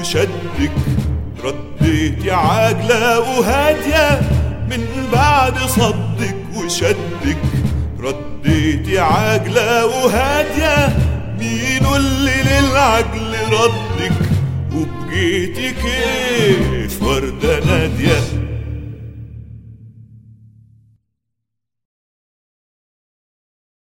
وشدك، رديتي عاجلة وهادية من بعد صدك وشدك، رديتي عاجلة وهادية، مين اللي للعجل ردك؟ وبقيتي كيف وردة نادية.